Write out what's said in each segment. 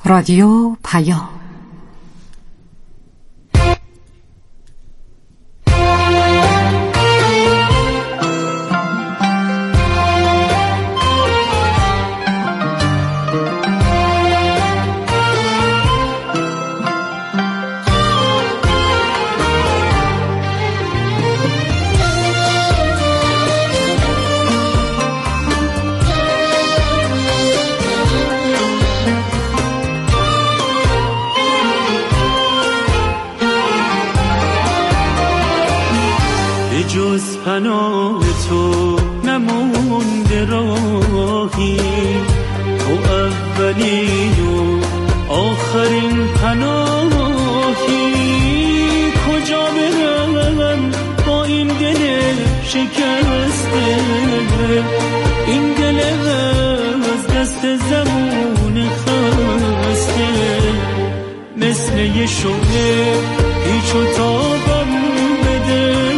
رادیو پیام. جز پناه تو نمونده راهی، تو اولین و آخرین پناهی. کجا برم با این دل شکسته، این دل از دست زمون خسته. مثل یه شعله پیچ و تابم بده،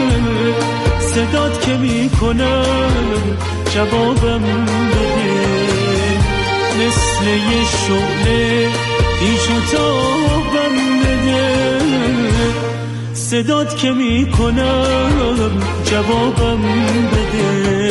صدات که میکنم جوابم بده. مثل یه شعله پیچ و تابم بده، صدات که میکنم جوابم بده.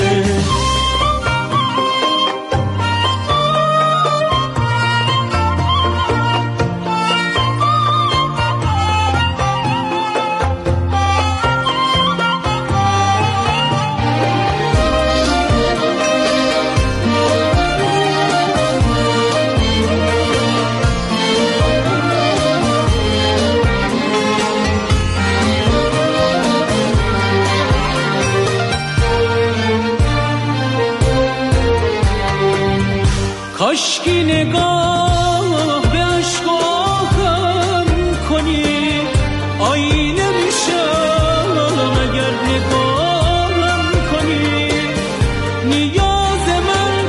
کاشکی نگاه به عشقم کنی، آینه میشم اگر نگاهم کنی. نیاز من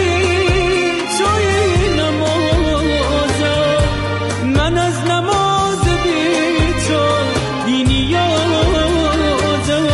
توی نمازم، من از نماز بی تو بی نیازم.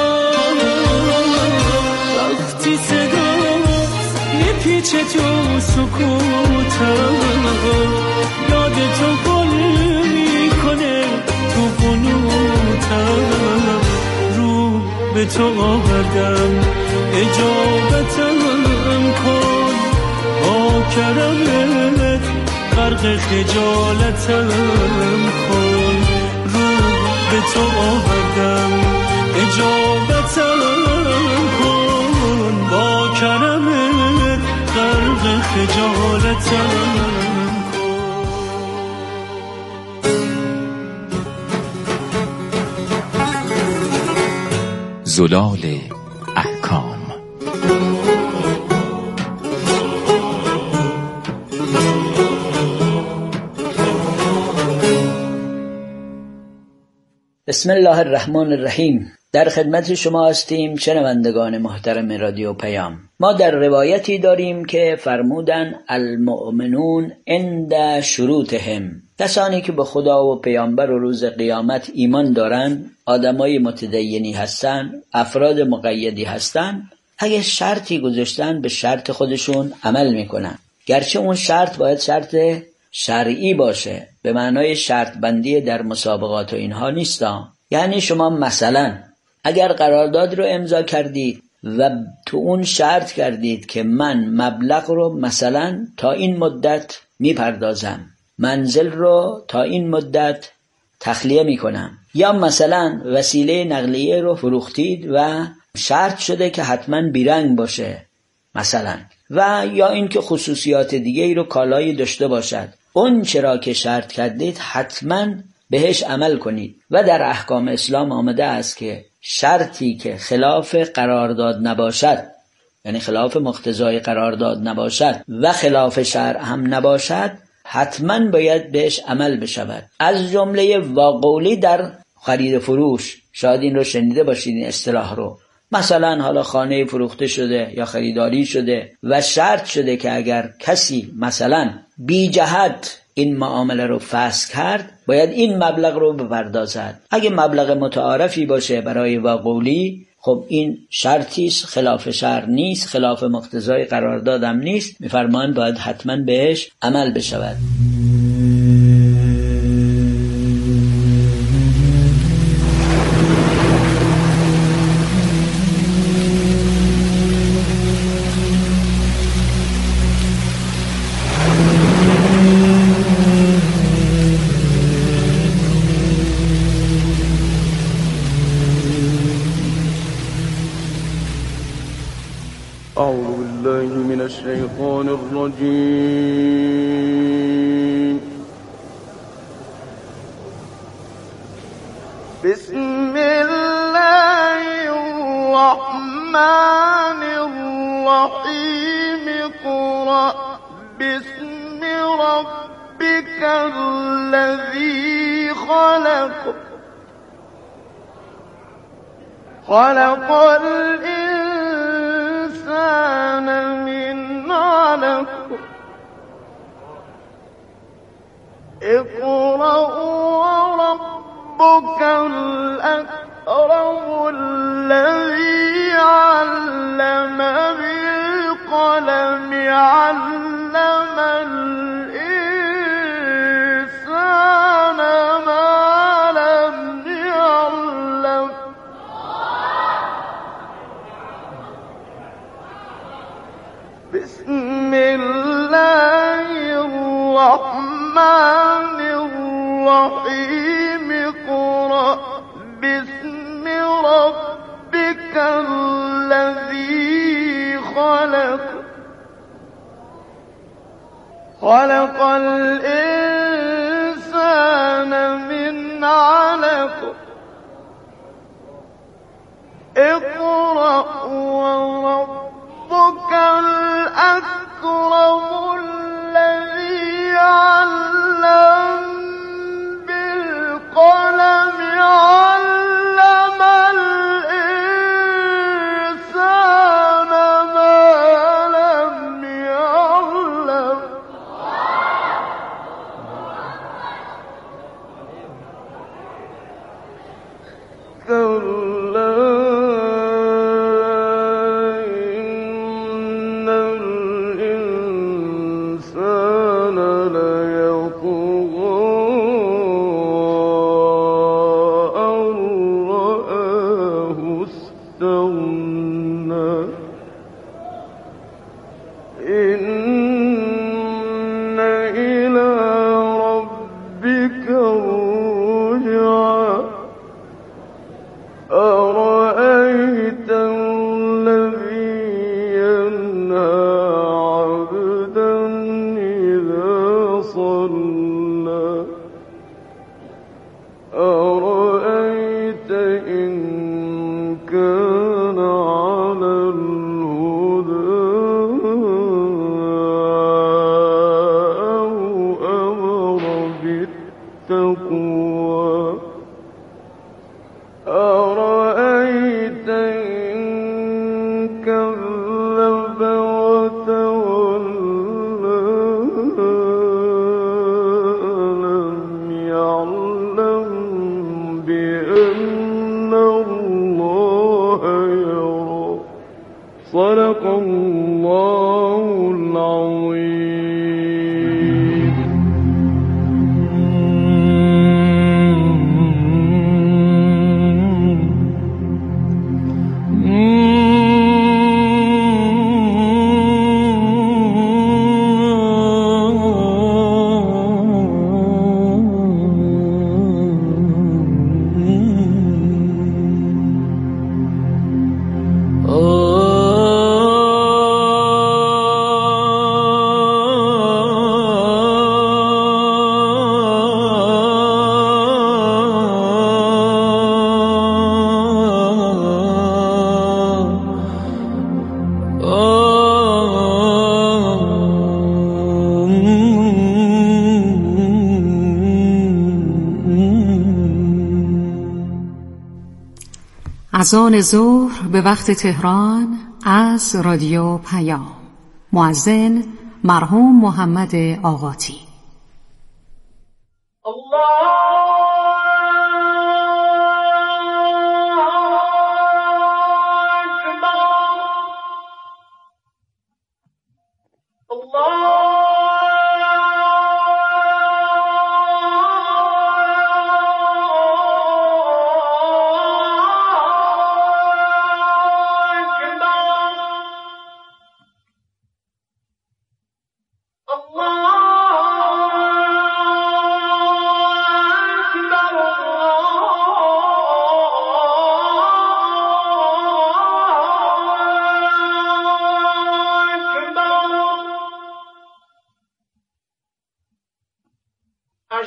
وقتی صدات میپیچه تو سکوتم، یاد تو گل میکنه تو قنوتم. رو به تو آوردم اجابتم کن، با کرمت غرق خجالتم کن. رو به تو آوردم اجابتم کن، با کرمت غرق خجالتم کن. زلال احکام. بسم الله الرحمن الرحیم. در خدمت شما هستیم شنوندگان محترم رادیو پیام. ما در روایتی داریم که فرمودن المؤمنون عند شروطهم، کسانی که به خدا و پیامبر و روز قیامت ایمان دارند، آدمای متدینی هستند، افراد مقیدی هستند، اگه شرطی گذاشتن به شرط خودشون عمل میکنن، گرچه اون شرط باید شرط شرعی باشه، به معنای شرط بندی در مسابقات و اینها نیستا. یعنی شما مثلا اگر قرارداد رو امضا کردید و تو اون شرط کردید که من مبلغ رو مثلا تا این مدت میپردازم، منزل رو تا این مدت تخلیه میکنم، یا مثلا وسیله نقلیه رو فروختید و شرط شده که حتما بیرنگ باشه مثلا، و یا اینکه خصوصیات دیگه ای رو کالایی داشته باشد، اون چرا که شرط کردید حتما بهش عمل کنید. و در احکام اسلام آمده است که شرطی که خلاف قرارداد نباشد، یعنی خلاف مقتضای قرارداد نباشد و خلاف شرع هم نباشد، حتما باید بهش عمل بشود. از جمله واقعی در خرید فروش، شاید این رو شنیده باشید این اصطلاح رو، مثلا حالا خانه فروخته شده یا خریداری شده و شرط شده که اگر کسی مثلا بی جهت این معامله رو فسخ کرد باید این مبلغ رو بپردازد. اگه مبلغ متعارفی باشه برای واقعی، خب این شرطی است، خلاف شرع نیست، خلاف مقتضای قراردادم نیست، میفرمایند باید حتما بهش عمل بشود. أعوذ بالله من الشيطان الرجيم. بسم الله الرحمن الرحيم. اقرأ باسم ربك الذي خلق. خلق الإنسان من علق. اقرأ وربك الأكرم الذي علم بالقلم علم الإنسان ما لم يعلم. بسم الله الرحمن الرحيم. اقرأ باسم ربك الذي خلق. خلق الإنسان من علق. اقرأ وربك الأكرم الذي علم بالقلم علم الإنسان ما لم يعلم. كلا إن الإنسان ليطغى أن رآه استغنى. إن إلى ربك الرجعى. أرأيت الذي ينهى عبدا إذا صلى. أرأيت إن كان على الهدى أو أمر بالتقوى. أرأيت إن كذب وتولى. ألم يعلم بأن الله يرى. صدق الله العظيم. اذان ظهر به وقت تهران از رادیو پیام. مؤذن مرحوم محمد آقاتی.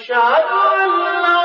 أشهد أن لا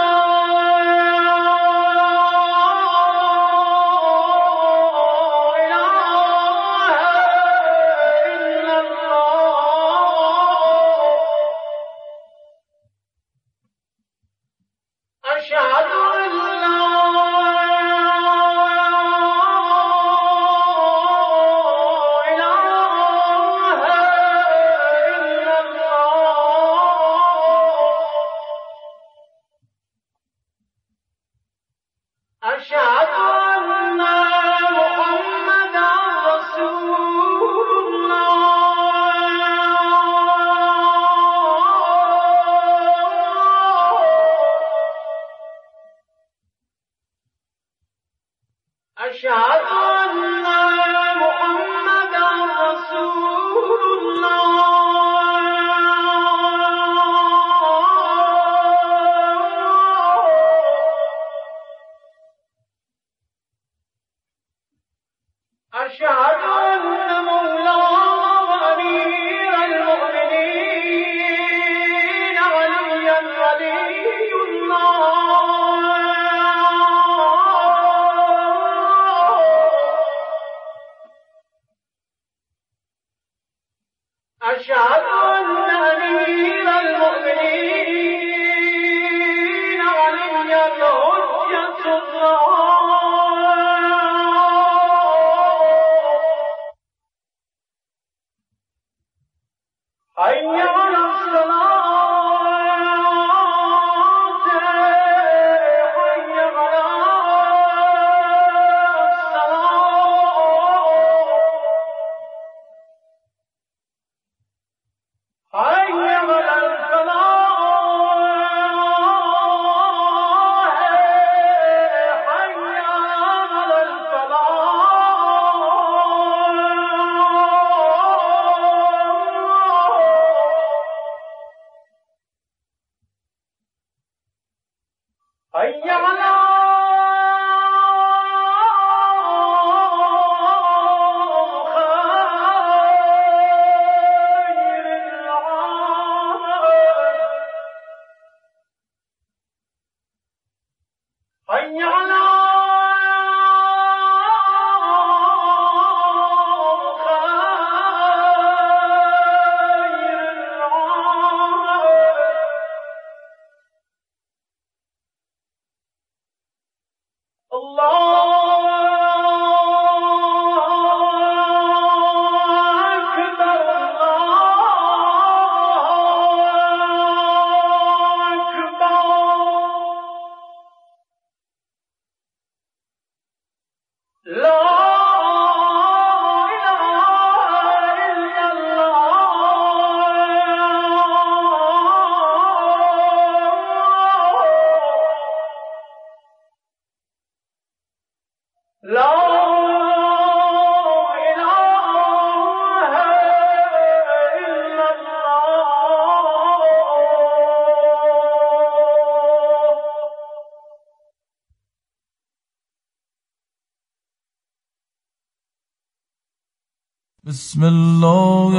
بسم الله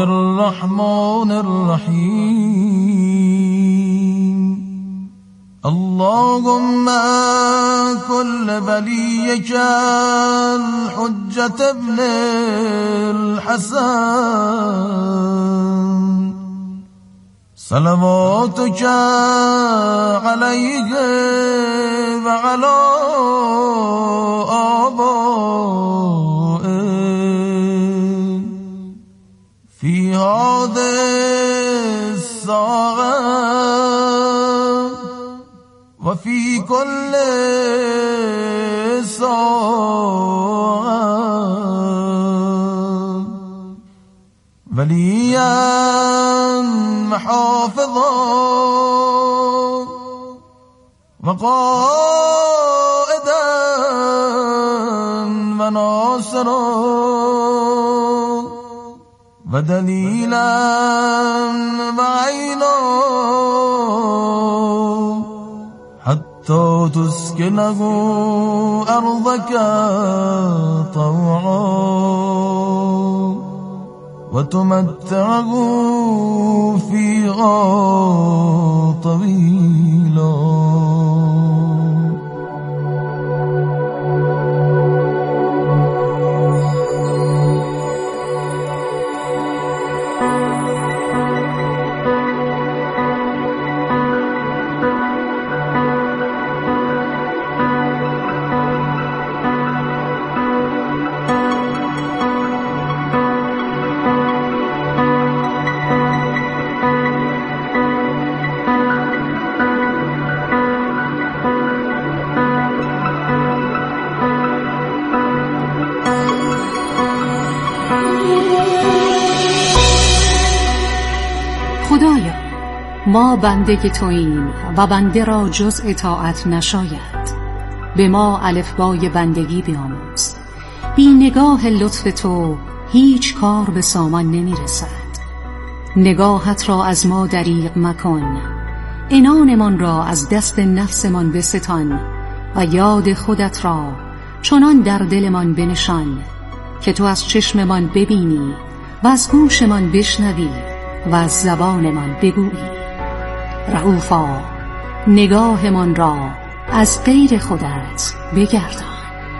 الرحمن الرحيم اللهم كل وليك الحجة ابن الحسن صلواتك عليه وعلى آبائه في هذه الساعة وفي كل ساعة وليا محافظا وقائدا وناصرا ودليلا وعينا حتى تسكنه أرضك طوعا وتمتعه فيها طويلا خدایا، ما بنده توییم و بنده را جز اطاعت نشاید. به ما الفبای بندگی بیاموز. بی نگاه لطف تو هیچ کار به سامان نمی رسد. نگاهت را از ما دریغ مکن. عنانمان را از دست نفسمان بستان و یاد خودت را چنان در دلمان بنشان که تو از چشممان ببینی و از گوشمان بشنوی و از زبانمان بگویی. رؤوفا، نگاهمان را از غیر خودت بگردان.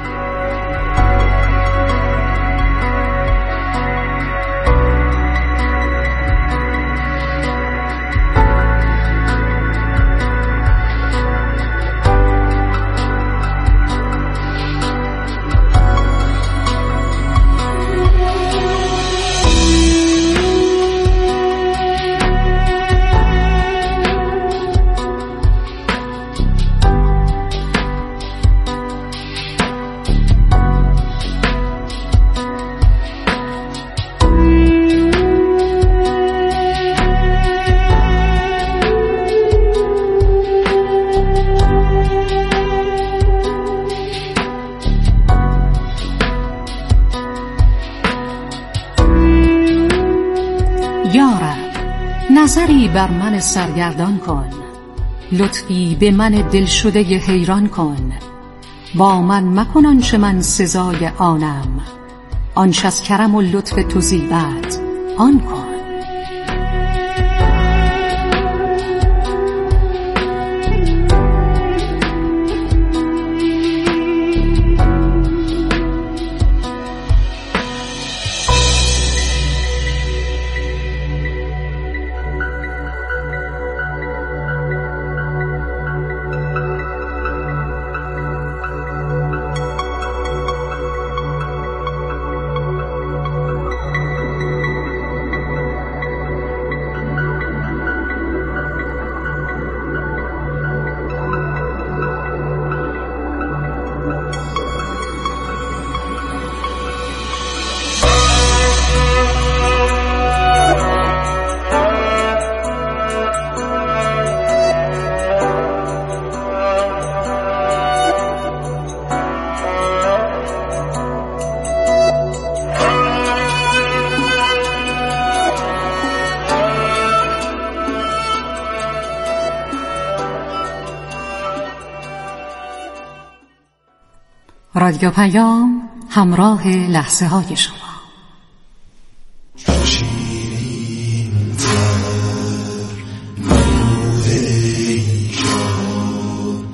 نظری بر من سرگردان کن، لطفی به من دلشده حیران کن. با من مکن آنچه من سزای آنم، آنچه از کرم و لطف تو زیبد آن کن. رادیو پیام، همراه لحظه های شما. شیرین تر نور ای جان،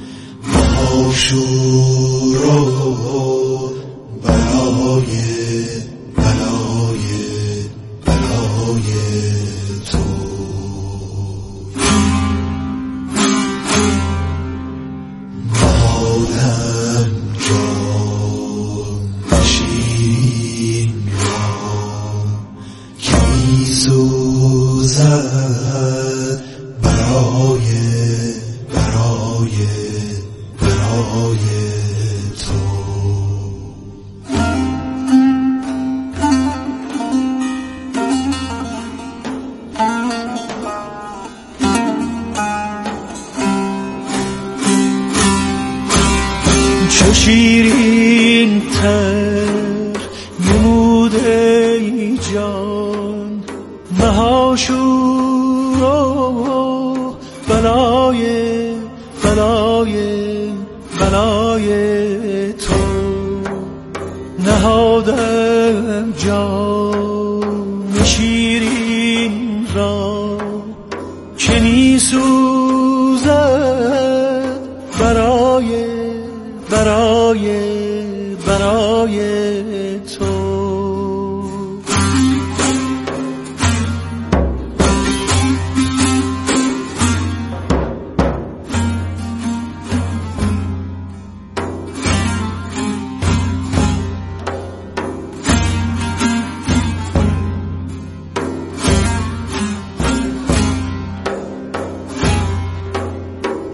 ماشورا برای تو. مادم جان نشین را که می‌سوزد برای تو. چو شیرین تر نمود ای جان، مهاشورا بلای تو. نهادم جان شیرین را که می‌سوزد برای تو.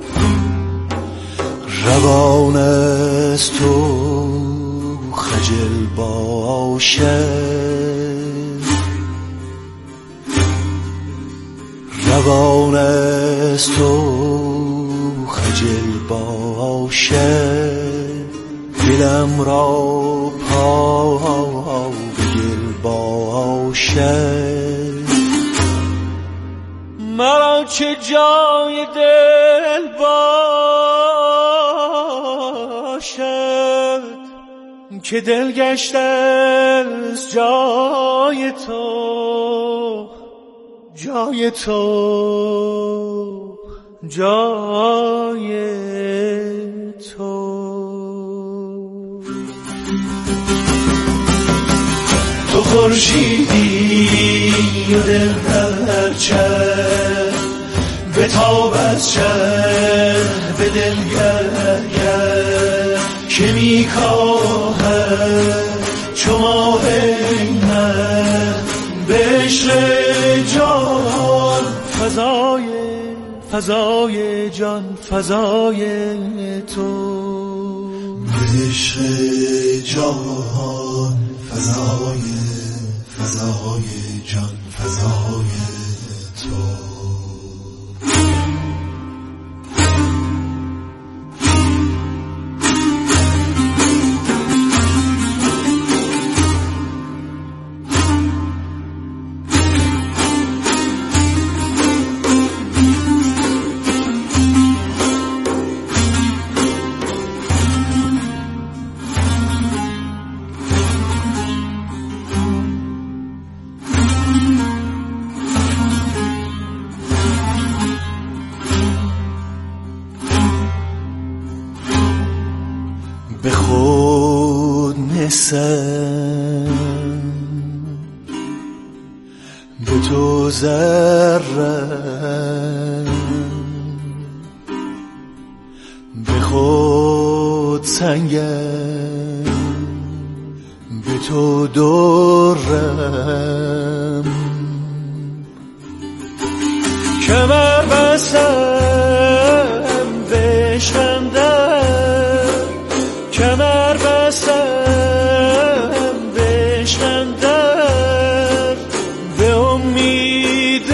روان است تو خجل چون از تو خجل باشد دلم را پا به گل باشد. مرا چه جای دل باشد که دل گشته از جای تو، جای تو، جای تو. تو خورشیدی و دل هرچه به تاب از چه به دل گر که می کاهد چو ماه من به عشق جان فضای فضای جان فضای تو، به عشق جان فضای فضای جان فضای تو. به خود نسم به تو ذرم، به خود سنگم به تو درم. کمر بستم بشکم در، کمر بستم بشکم در به امید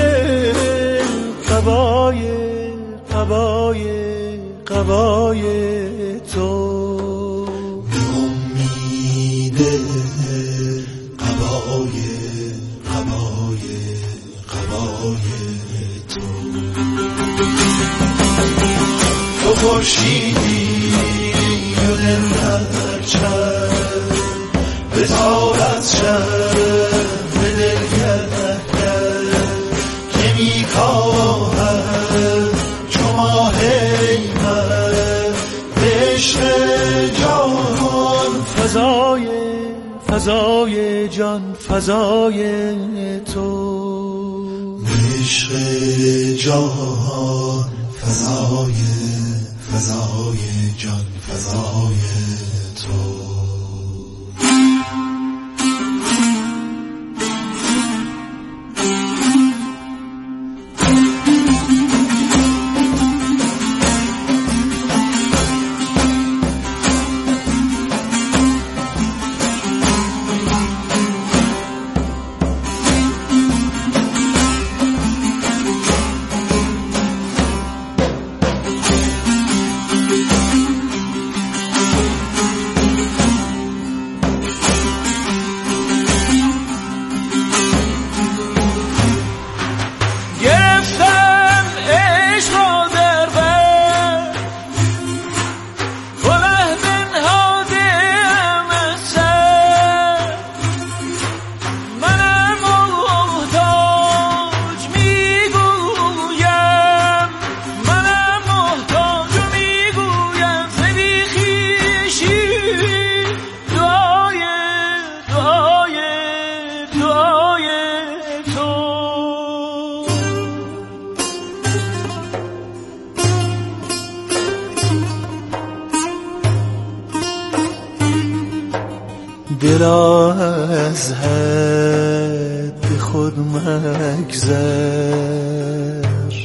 قبای قبای قبای تو، به امید قبای قبای قبای تو. تو خورشیدی و دل هرچند به تاب از شب به دل گرد که می کاهد چو ماه من به عشق جان فضای فضای جان فضای تو، به عشق جان فضای فضای جان فضای تو. دلا از حد خود مگذر،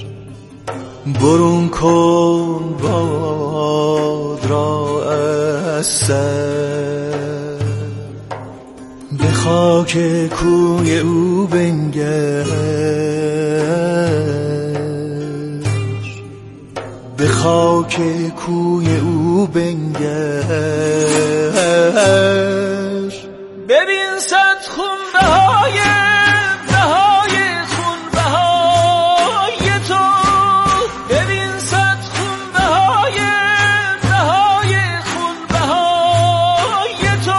برون کن باد را از سر، به خاک کوی او بنگر به خاک کوی او بنگر. ببین صد خونبهای خونبهای تو، ببین صد خونبهای خونبهای تو.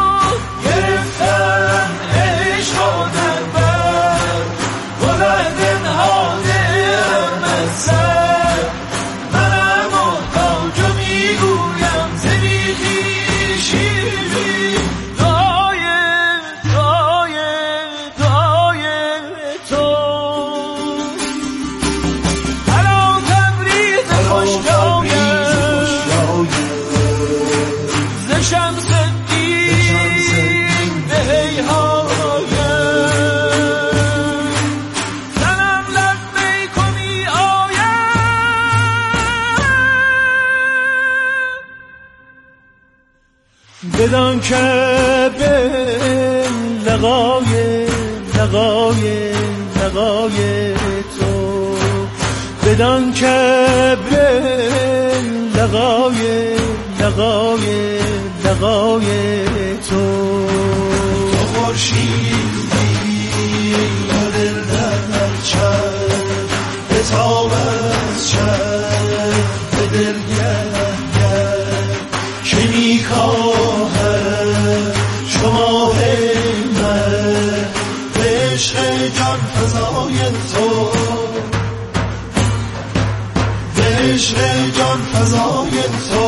گرفتم عشق آدم بر بلند نهادم از سر، منم محتاج و میگویم زمیخی شیری دعای تو. حالا تبریز خوش جایم ز شمس الدین به هیهایم، زنم لبیک و می آیم. بدان که به لقای تو، بدان که به لقای تو خورشیدی و دل در چشم بتاب از چشم به دل گرد که میکاهد شما من به عشق جان فضای تو، به عشق جان فضای تو،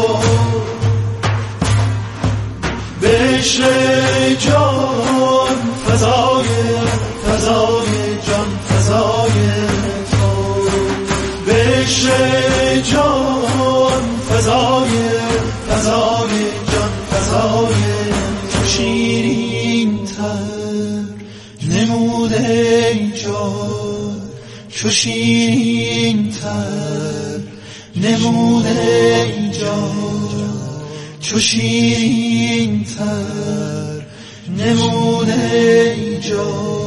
به عشق جان فضای جان فضای تو، به عشق جان فضای جان فضای تو. شیرین تر نموده جان، چو شیرین تر نموده جان، چو شیرین تر نموده جان.